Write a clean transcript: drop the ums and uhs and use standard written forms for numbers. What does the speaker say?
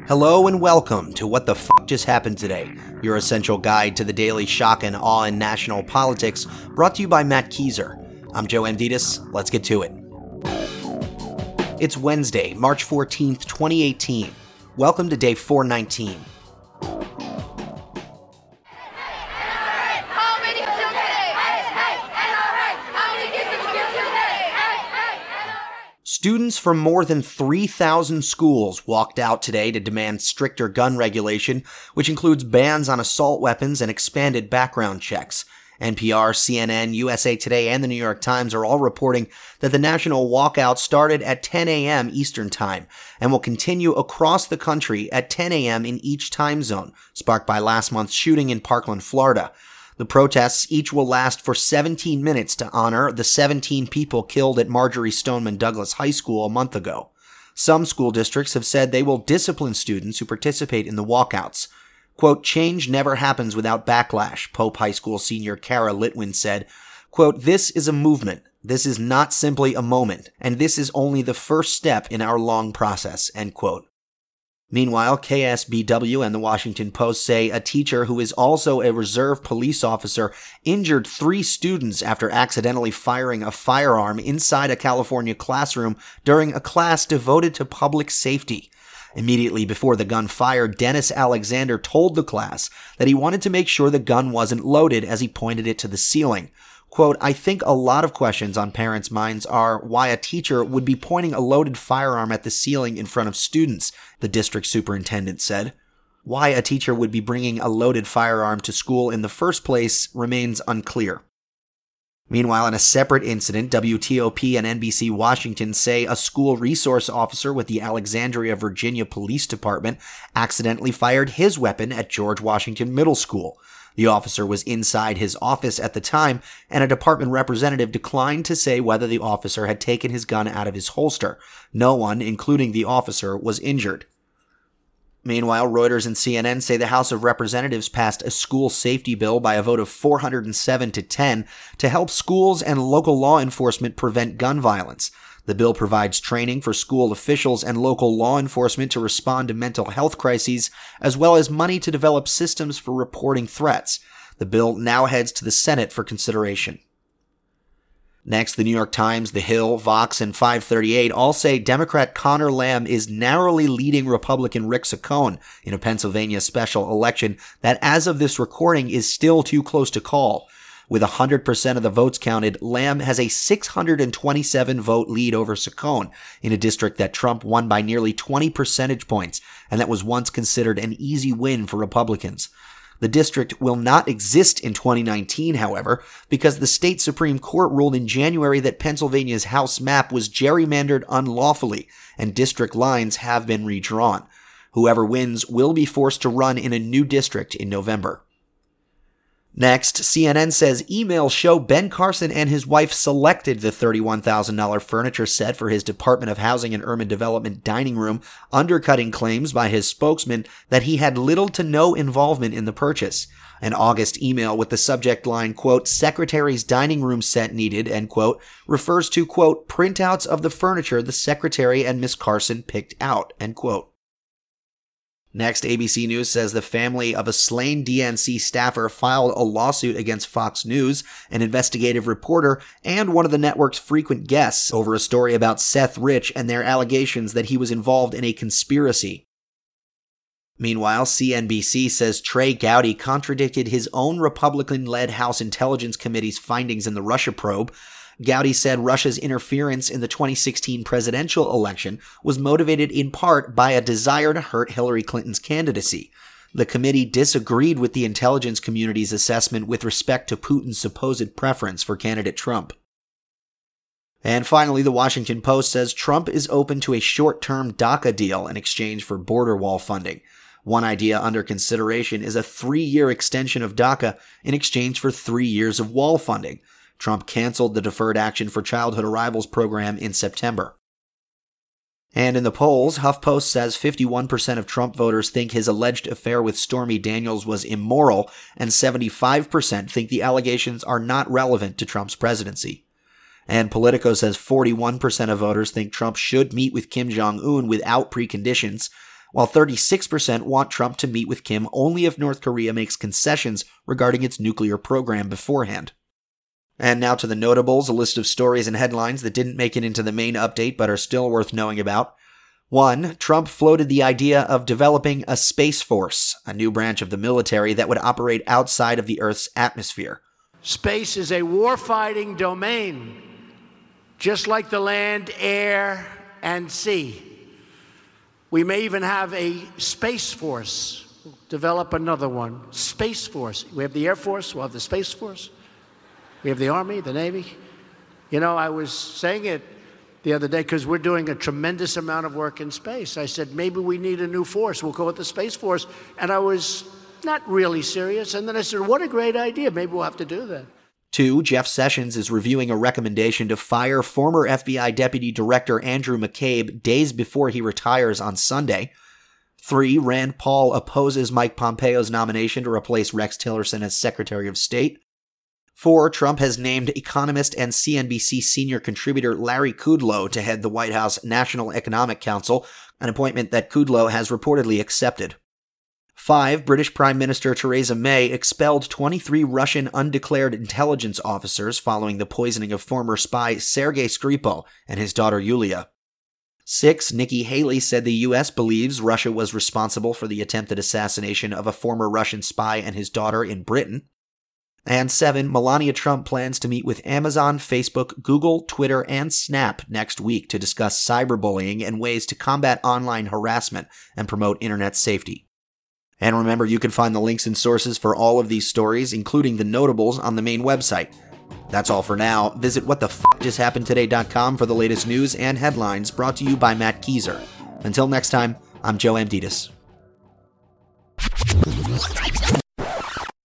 Hello and welcome to What the F*** Just Happened Today, your essential guide to the daily shock and awe in national politics, brought to you by Matt Keyser. I'm Joe Amditis. Let's get to it. It's Wednesday, March 14th, 2018. Welcome to day 419. Students from more than 3,000 schools walked out today to demand stricter gun regulation, which includes bans on assault weapons and expanded background checks. NPR, CNN, USA Today, and the New York Times are all reporting that the national walkout started at 10 a.m. Eastern Time and will continue across the country at 10 a.m. in each time zone, sparked by last month's shooting in Parkland, Florida. The protests each will last for 17 minutes to honor the 17 people killed at Marjory Stoneman Douglas High School a month ago. Some school districts have said they will discipline students who participate in the walkouts. Quote, "Change never happens without backlash," Pope High School senior Kara Litwin said. Quote, "This is a movement. This is not simply a moment, and this is only the first step in our long process," end quote. Meanwhile, KSBW and the Washington Post say a teacher who is also a reserve police officer injured 3 students after accidentally firing a firearm inside a California classroom during a class devoted to public safety. Immediately before the gun fired, Dennis Alexander told the class that he wanted to make sure the gun wasn't loaded as he pointed it to the ceiling. Quote, "I think a lot of questions on parents' minds are why a teacher would be pointing a loaded firearm at the ceiling in front of students," the district superintendent said. Why a teacher would be bringing a loaded firearm to school in the first place remains unclear. Meanwhile, in a separate incident, WTOP and NBC Washington say a school resource officer with the Alexandria, Virginia Police Department accidentally fired his weapon at George Washington Middle School. The officer was inside his office at the time, and a department representative declined to say whether the officer had taken his gun out of his holster. No one, including the officer, was injured. Meanwhile, Reuters and CNN say the House of Representatives passed a school safety bill by a vote of 407 to 10 to help schools and local law enforcement prevent gun violence. The bill provides training for school officials and local law enforcement to respond to mental health crises, as well as money to develop systems for reporting threats. The bill now heads to the Senate for consideration. Next, the New York Times, The Hill, Vox, and 538 all say Democrat Conor Lamb is narrowly leading Republican Rick Saccone in a Pennsylvania special election that, as of this recording, is still too close to call. With 100% of the votes counted, Lamb has a 627-vote lead over Saccone in a district that Trump won by nearly 20 percentage points and that was once considered an easy win for Republicans. The district will not exist in 2019, however, because the state Supreme Court ruled in January that Pennsylvania's House map was gerrymandered unlawfully and district lines have been redrawn. Whoever wins will be forced to run in a new district in November. Next, CNN says emails show Ben Carson and his wife selected the $31,000 furniture set for his Department of Housing and Urban Development dining room, undercutting claims by his spokesman that he had little to no involvement in the purchase. An August email with the subject line, quote, "Secretary's dining room set needed," end quote, refers to, quote, "printouts of the furniture the secretary and Miss Carson picked out," end quote. Next, ABC News says the family of a slain DNC staffer filed a lawsuit against Fox News, an investigative reporter, and one of the network's frequent guests over a story about Seth Rich and their allegations that he was involved in a conspiracy. Meanwhile, CNBC says Trey Gowdy contradicted his own Republican-led House Intelligence Committee's findings in the Russia probe. Gowdy said Russia's interference in the 2016 presidential election was motivated in part by a desire to hurt Hillary Clinton's candidacy. The committee disagreed with the intelligence community's assessment with respect to Putin's supposed preference for candidate Trump. And finally, the Washington Post says Trump is open to a short-term DACA deal in exchange for border wall funding. One idea under consideration is a 3-year extension of DACA in exchange for 3 years of wall funding. Trump canceled the Deferred Action for Childhood Arrivals program in September. And in the polls, HuffPost says 51% of Trump voters think his alleged affair with Stormy Daniels was immoral, and 75% think the allegations are not relevant to Trump's presidency. And Politico says 41% of voters think Trump should meet with Kim Jong-un without preconditions, while 36% want Trump to meet with Kim only if North Korea makes concessions regarding its nuclear program beforehand. And now to the notables, a list of stories and headlines that didn't make it into the main update but are still worth knowing about. 1. Trump floated the idea of developing a Space Force, a new branch of the military that would operate outside of the Earth's atmosphere. Space is a warfighting domain, just like the land, air, and sea. We may even have a Space Force. Develop another one. Space Force. We have the Air Force, we'll have the Space Force. We have the Army, the Navy. You know, I was saying it the other day because we're doing a tremendous amount of work in space. I said, maybe we need a new force. We'll call it the Space Force. And I was not really serious. And then I said, what a great idea. Maybe we'll have to do that. 2. Jeff Sessions is reviewing a recommendation to fire former FBI Deputy Director Andrew McCabe days before he retires on Sunday. 3. Rand Paul opposes Mike Pompeo's nomination to replace Rex Tillerson as Secretary of State. 4. Trump has named economist and CNBC senior contributor Larry Kudlow to head the White House National Economic Council, an appointment that Kudlow has reportedly accepted. 5. British Prime Minister Theresa May expelled 23 Russian undeclared intelligence officers following the poisoning of former spy Sergei Skripal and his daughter Yulia. 6. Nikki Haley said the U.S. believes Russia was responsible for the attempted assassination of a former Russian spy and his daughter in Britain. And 7. Melania Trump plans to meet with Amazon, Facebook, Google, Twitter, and Snap next week to discuss cyberbullying and ways to combat online harassment and promote internet safety. And remember, you can find the links and sources for all of these stories, including the notables, on the main website. That's all for now. Visit whatthefjusthappenedtoday.com for the latest news and headlines, brought to you by Matt Kieser. Until next time, I'm Joe Amditis.